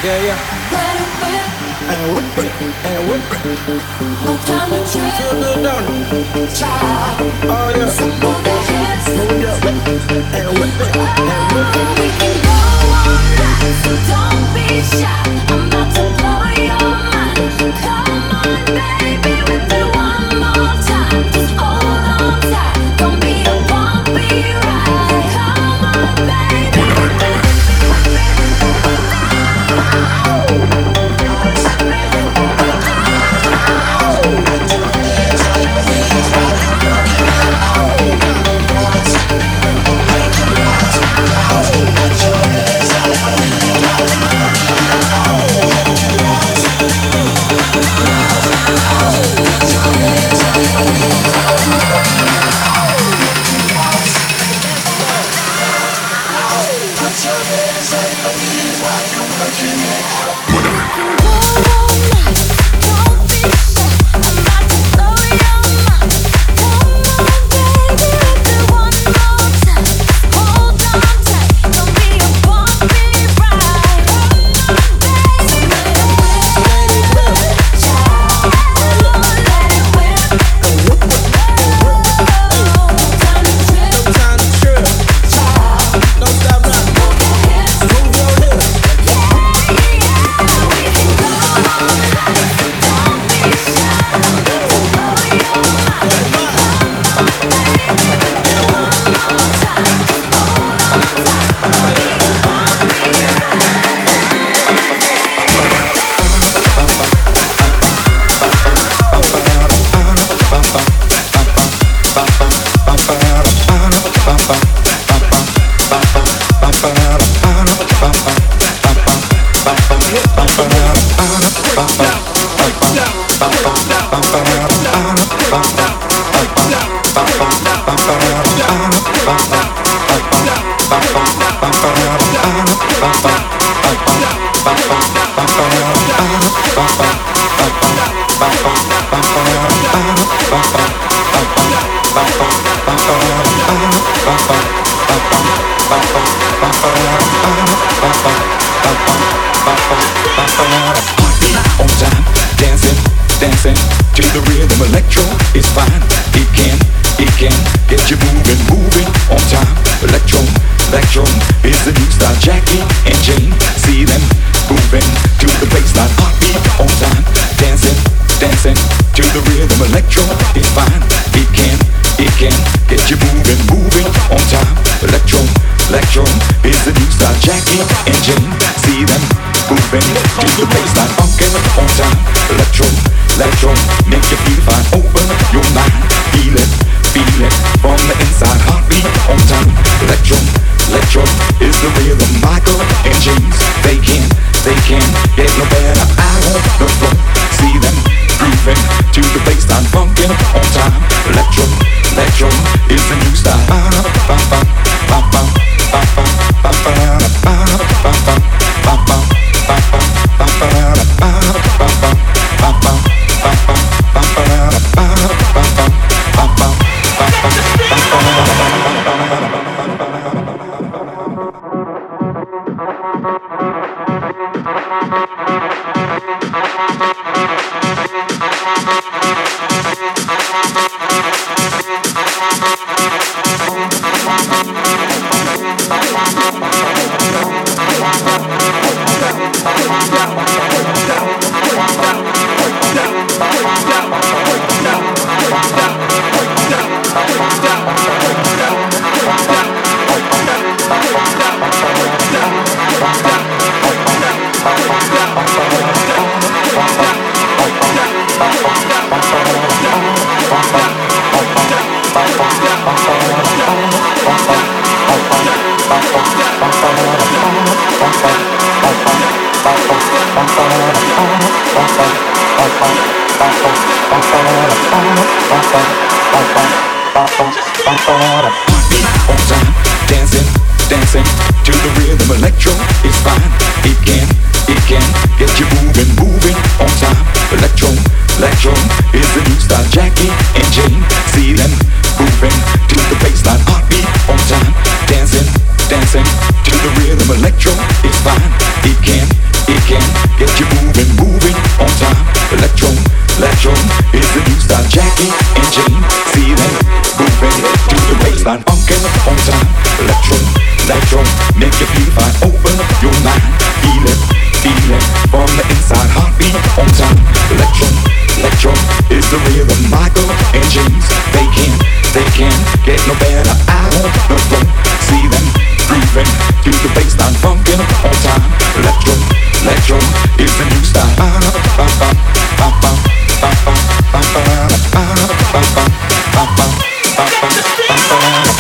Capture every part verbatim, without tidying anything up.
Yeah, yeah. Let it whip. And whip it. And whip it. No time to trip. Feel good, don't it? Child. Oh, yeah. So move the hips. Move up. And whip it. And whip it. We can go all night, so don't be shy. I'm about to blow your mind. Come on, baby, with it one more time. Just hold on tight. Don't be a bumpy ride. Come on, baby. dancing to the rhythm. Electro is fine. It can, it can make you feel fine. Open up your mind, feel it, feel it from the inside. Heartbeat on time. Electro, electro is the rhythm. Michael and James, they can, they can get no better. Out on the floor, see them grooving to the bassline, funkin' on time. Electro, electro is the new style. Ba ba ba ba ba ba ba ba ba ba ba ba ba ba ba.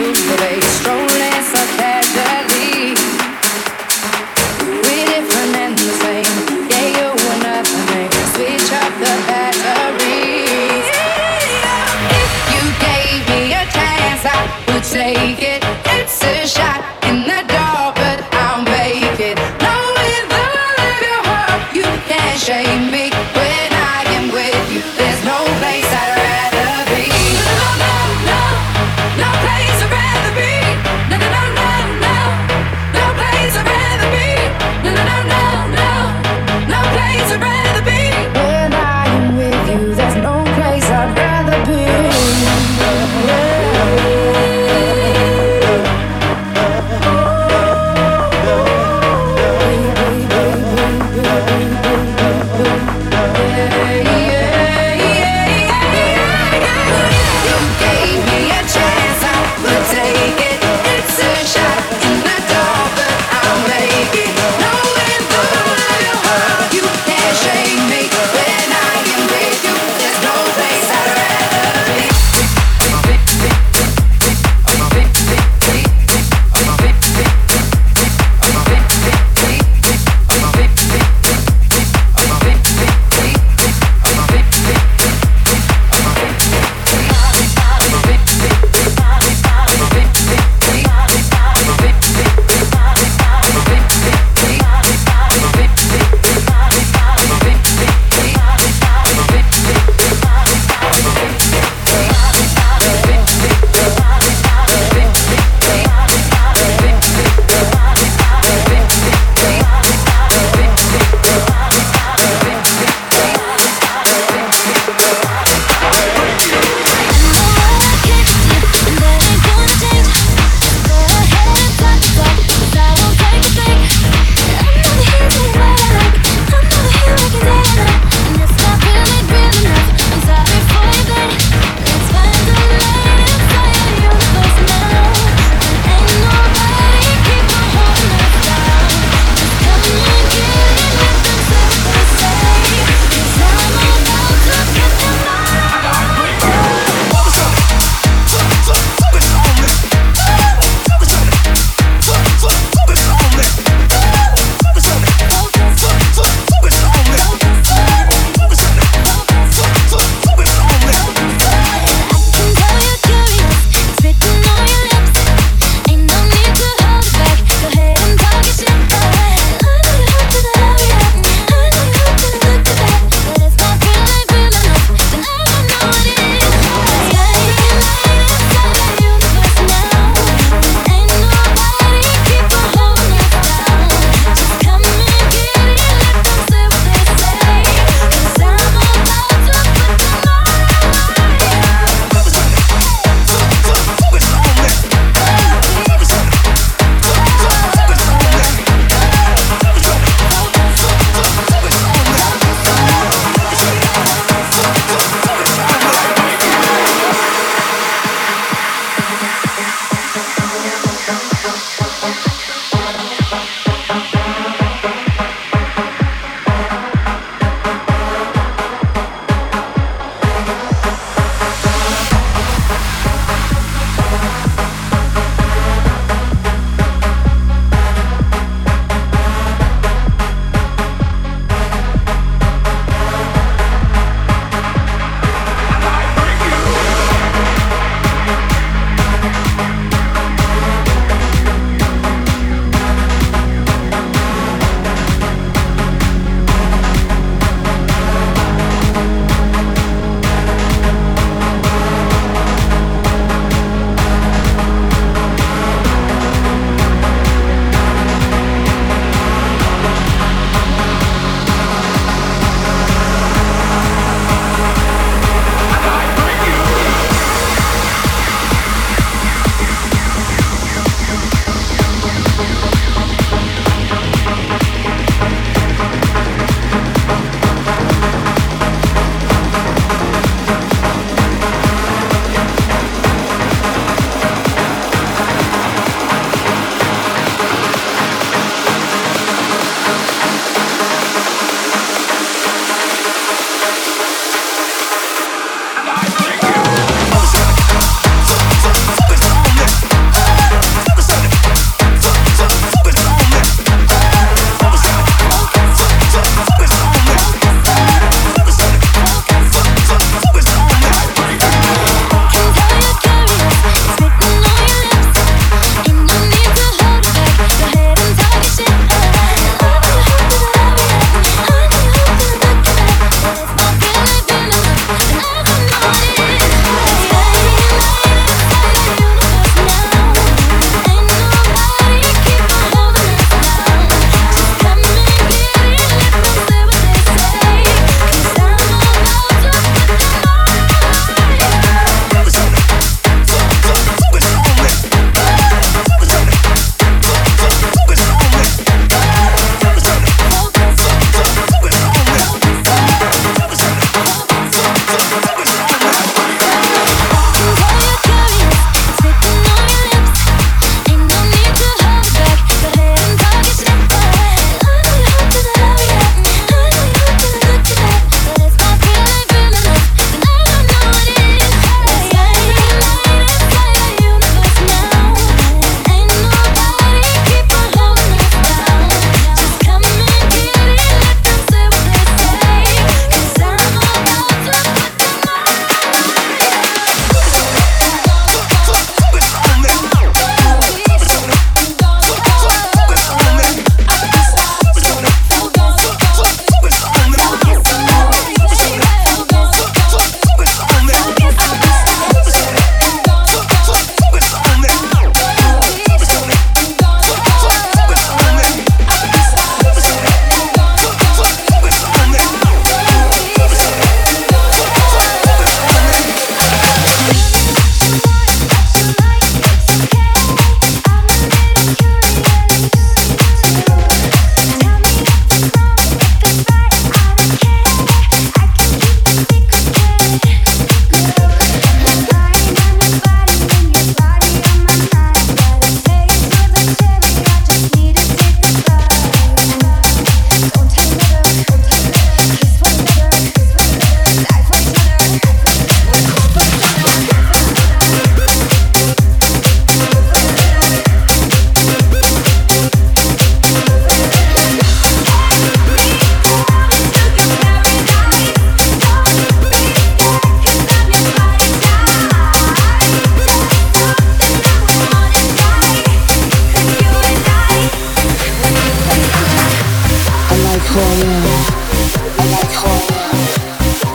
I'd rather be.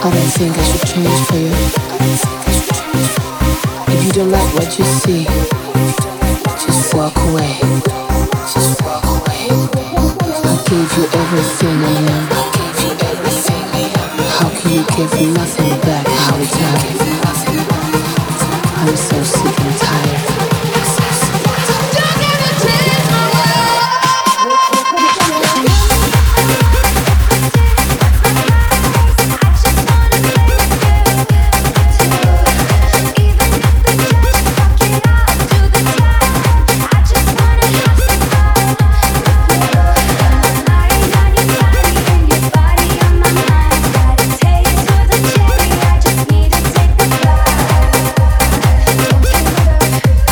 I don't think I should change for you. If you don't like what you see, just walk away. Just walk away. I gave you everything I am. How can you give nothing back all the time? I'm so sick and tired. Take the fly.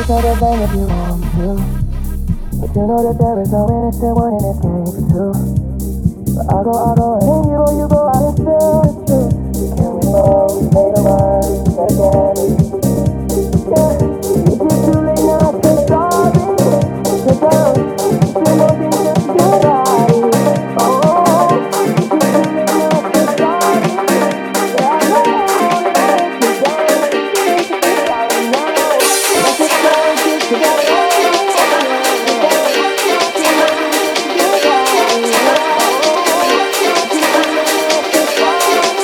try to bang if you want to. But you know that there is no innocent one in this game for two. So I go, I go, and you go, you go out and tell the truth. Can we both make a run again? Yeah, is it too late now to sorry? Cause I'm still looking just your body. Oh, is it too late now to sorry? But I know that you're down. It's sorry now. Let's just go and get together. Your body. Oh, is it too late now to sorry?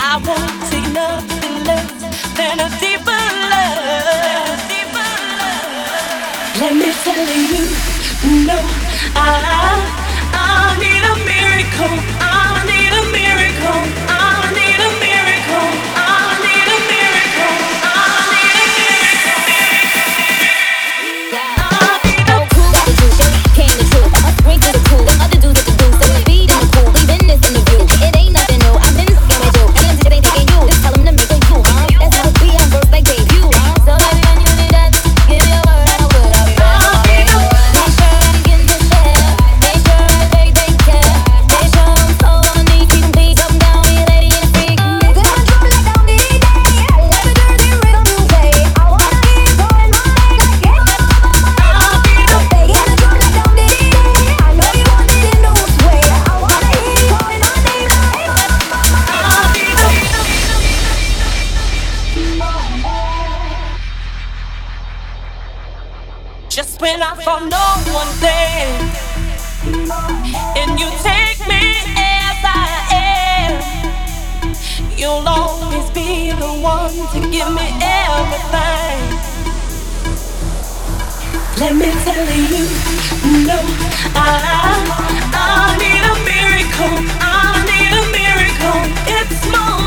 I won't take nothing less than a deeper love. Deeper love. Let me tell you, no, I, I need a miracle. I need a miracle. I need a miracle. I need a miracle. I need a miracle. I need a Cool got the juice, came the truth. Us bring to the cool, them other dudes with the deuce. So we beat in the pool, we been this interview. It ain't nothing new, I've been fucking with you. And them shit ain't taking you, just tell them to make a you, huh? That's how we on first like debut, huh? So baby, when you need that, give me a word and a word, I'll be right on it. Make sure I get this shit, make sure I take they care. Make sure I'm so on my knees, keep them please up and down, be a lady and a freak. Then I drop it like down the day, let the dirty rhythm you play. I wanna hear you going on like yeah. They in the drum like down the day, I know you want it in those way. I wanna hear you going on like just when I thought no one there, and you take me as I am. You'll always be the one to give me everything. Let me tell you, no, I, I need a miracle. I need a miracle. It's more